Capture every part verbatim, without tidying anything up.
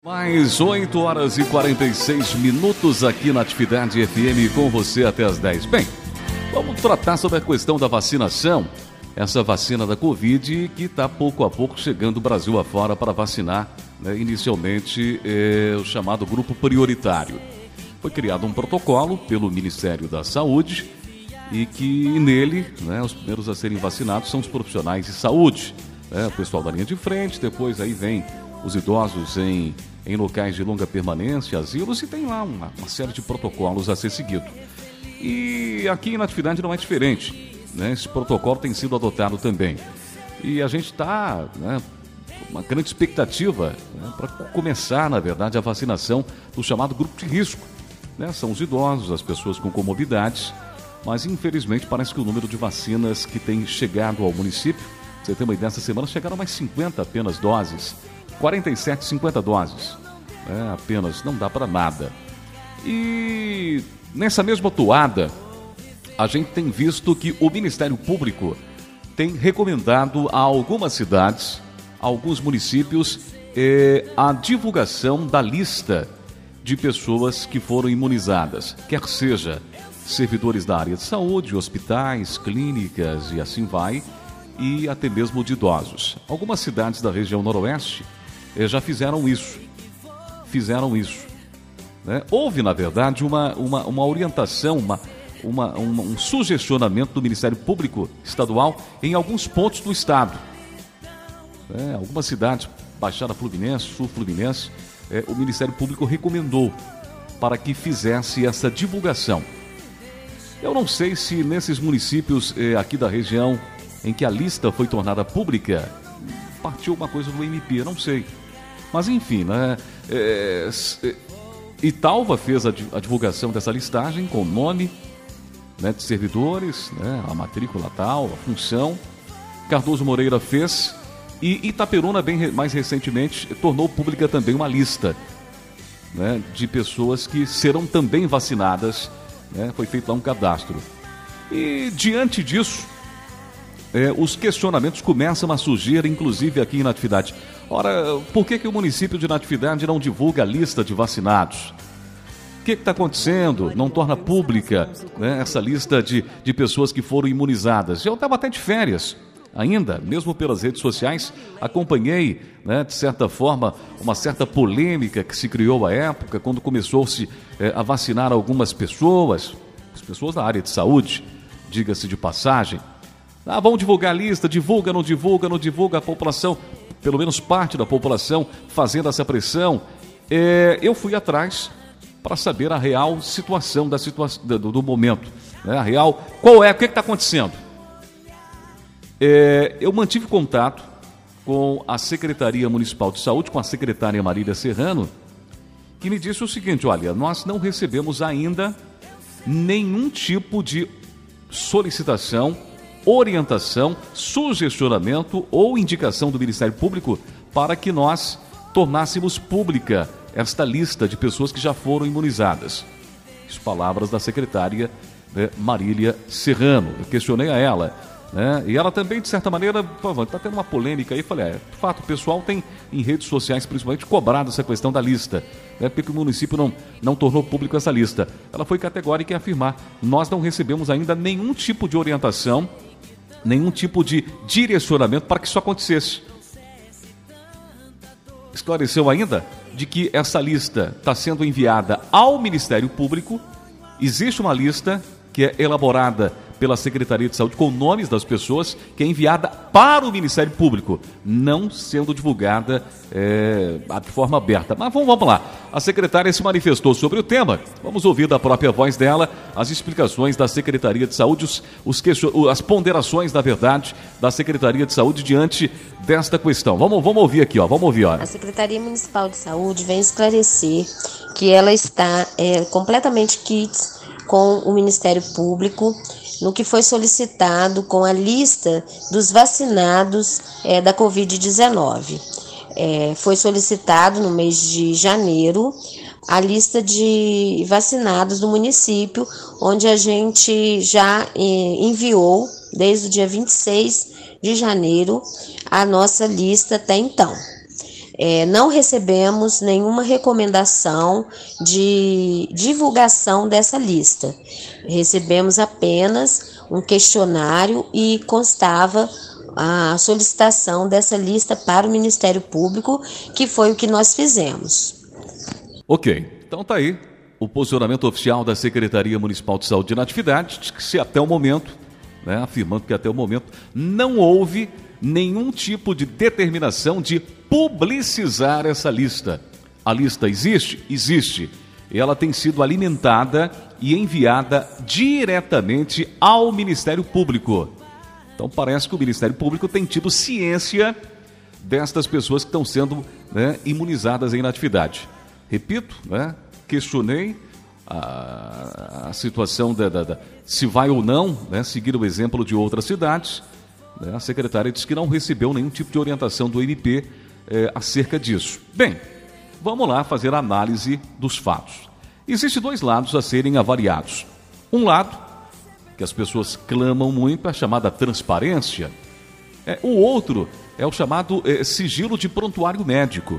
Mais oito horas e quarenta e seis minutos aqui na Atividade F M com você até as dez. Bem, vamos tratar sobre a questão da vacinação. Essa vacina da Covid que está pouco a pouco chegando o Brasil afora para vacinar, né, inicialmente é, o chamado grupo prioritário. Foi criado um protocolo pelo Ministério da Saúde e que nele, né, os primeiros a serem vacinados são os profissionais de saúde, né, o pessoal da linha de frente, depois aí vem os idosos em, em locais de longa permanência, asilos, e tem lá uma, uma série de protocolos a ser seguido. E aqui na atividade não é diferente, né? Esse protocolo tem sido adotado também. E a gente está, né, com uma grande expectativa, né, para começar, na verdade, a vacinação do chamado grupo de risco. Né? São os idosos, as pessoas com comorbidades, mas infelizmente parece que o número de vacinas que tem chegado ao município, você tem uma ideia, essa semana chegaram mais cinquenta apenas doses. quarenta e sete, cinquenta doses, é, apenas, não dá para nada. E nessa mesma toada, a gente tem visto que o Ministério Público tem recomendado a algumas cidades, a alguns municípios, eh, a divulgação da lista de pessoas que foram imunizadas, quer seja servidores da área de saúde, hospitais, clínicas e assim vai, e até mesmo de idosos. Algumas cidades da região noroeste já fizeram isso, fizeram isso. Né? Houve, na verdade, uma, uma, uma orientação, uma, uma, uma, um sugestionamento do Ministério Público Estadual em alguns pontos do estado. É, algumas cidades, Baixada Fluminense, Sul Fluminense, é, o Ministério Público recomendou para que fizesse essa divulgação. Eu não sei se nesses municípios é, aqui da região em que a lista foi tornada pública, partiu uma coisa do M P, não sei. Mas enfim, né? É, é, Italva fez a, a divulgação dessa listagem com o nome, né, de servidores, né, a matrícula tal, a função. Cardoso Moreira fez. E Itaperuna, bem mais recentemente, tornou pública também uma lista, né, de pessoas que serão também vacinadas. Né, foi feito lá um cadastro. E diante disso, É, os questionamentos começam a surgir, inclusive aqui em Natividade. Ora, por que, que o município de Natividade não divulga a lista de vacinados? O que está acontecendo? Não torna pública, né, essa lista de, de pessoas que foram imunizadas? Eu estava até de férias ainda, mesmo pelas redes sociais, acompanhei, né, de certa forma, uma certa polêmica que se criou à época, quando começou-se é, a vacinar algumas pessoas, as pessoas da área de saúde, diga-se de passagem. Ah, vamos divulgar a lista, divulga, não divulga, não divulga, a população, pelo menos parte da população, fazendo essa pressão. É, eu fui atrás para saber a real situação, da situa do, do momento. Né? A real, qual é, o que está acontecendo? É, eu mantive contato com a Secretaria Municipal de Saúde, com a secretária Marília Serrano, que me disse o seguinte: olha, nós não recebemos ainda nenhum tipo de solicitação, orientação, sugestionamento ou indicação do Ministério Público para que nós tornássemos pública esta lista de pessoas que já foram imunizadas. As palavras da secretária, né, Marília Serrano. Eu questionei a ela, né, e ela também, de certa maneira, está tendo uma polêmica aí. Falei, é, de fato, o pessoal tem em redes sociais, principalmente, cobrado essa questão da lista, né, porque o município não, não tornou público essa lista. Ela foi categórica em afirmar: nós não recebemos ainda nenhum tipo de orientação, nenhum tipo de direcionamento para que isso acontecesse. Esclareceu ainda de que essa lista está sendo enviada ao Ministério Público. Existe uma lista que é elaborada pela Secretaria de Saúde com nomes das pessoas, que é enviada para o Ministério Público, não sendo divulgada é, de forma aberta. Mas vamos, vamos lá. A secretária se manifestou sobre o tema. Vamos ouvir da própria voz dela as explicações da Secretaria de Saúde, os, os as ponderações, na verdade, da Secretaria de Saúde diante desta questão. Vamos, vamos ouvir aqui, ó. Vamos ouvir, ó. A Secretaria Municipal de Saúde vem esclarecer que ela está é, completamente quites com o Ministério Público no que foi solicitado com a lista dos vacinados é, da covid dezenove. É, foi solicitado no mês de janeiro a lista de vacinados do município, onde a gente já é, enviou, desde o dia vinte e seis de janeiro, a nossa lista até então. É, não recebemos nenhuma recomendação de divulgação dessa lista. Recebemos apenas um questionário e constava a solicitação dessa lista para o Ministério Público, que foi o que nós fizemos. Ok, então tá aí o posicionamento oficial da Secretaria Municipal de Saúde e Natividade, que se até o momento, né, afirmando que até o momento não houve nenhum tipo de determinação de publicizar essa lista. A lista existe? Existe. Ela tem sido alimentada e enviada diretamente ao Ministério Público. Então parece que o Ministério Público tem tido ciência destas pessoas que estão sendo, né, imunizadas em natividade. Repito, né, questionei a, a situação da, da, da, se vai ou não, né, seguir o exemplo de outras cidades. A secretária disse que não recebeu nenhum tipo de orientação do M P eh, acerca disso. Bem, vamos lá fazer a análise dos fatos. Existem dois lados a serem avaliados. Um lado, que as pessoas clamam muito, é a chamada transparência. É, o outro é o chamado eh, sigilo de prontuário médico.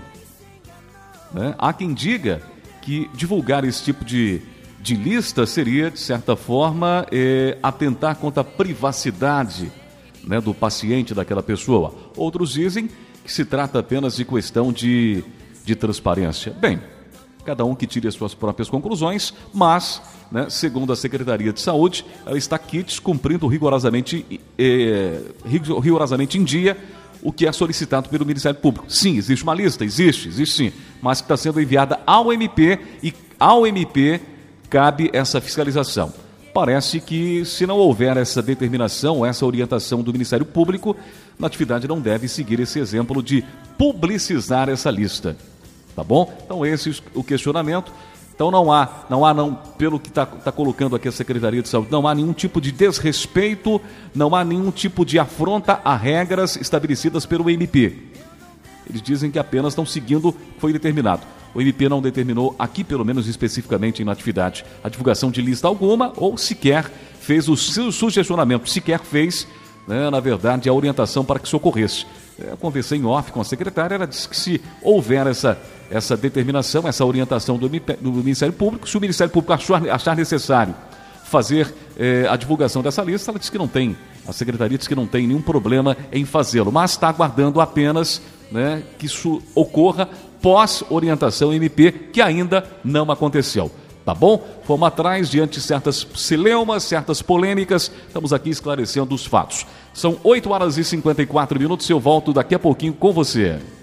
Né? Há quem diga que divulgar esse tipo de, de lista seria, de certa forma, eh, atentar contra a privacidade, né, do paciente, daquela pessoa. Outros dizem que se trata apenas de questão de, de transparência. Bem, cada um que tire as suas próprias conclusões, mas, né, segundo a Secretaria de Saúde, ela está quites cumprindo rigorosamente, eh, rigorosamente em dia o que é solicitado pelo Ministério Público. Sim, existe uma lista, existe, existe sim, mas que está sendo enviada ao M P e ao M P cabe essa fiscalização. Parece que, se não houver essa determinação, essa orientação do Ministério Público, a Natividade não deve seguir esse exemplo de publicizar essa lista. Tá bom? Então, esse é o questionamento. Então, não há, não há não, pelo que está tá colocando aqui a Secretaria de Saúde, não há nenhum tipo de desrespeito, não há nenhum tipo de afronta a regras estabelecidas pelo M P. Eles dizem que apenas estão seguindo o que foi determinado. O M P não determinou, aqui pelo menos especificamente em Natividade, a divulgação de lista alguma ou sequer fez o seu sugestionamento, sequer fez, né, na verdade, a orientação para que isso ocorresse. Eu conversei em off com a secretária, ela disse que se houver essa, essa determinação, essa orientação do, do Ministério Público, se o Ministério Público achar, achar necessário fazer eh, a divulgação dessa lista, ela disse que não tem, a secretaria disse que não tem nenhum problema em fazê-lo, mas está aguardando apenas, né, que isso ocorra pós-orientação M P, que ainda não aconteceu. Tá bom? Fomos atrás diante de certas celeumas, certas polêmicas, estamos aqui esclarecendo os fatos. São oito horas e cinquenta e quatro minutos, eu volto daqui a pouquinho com você.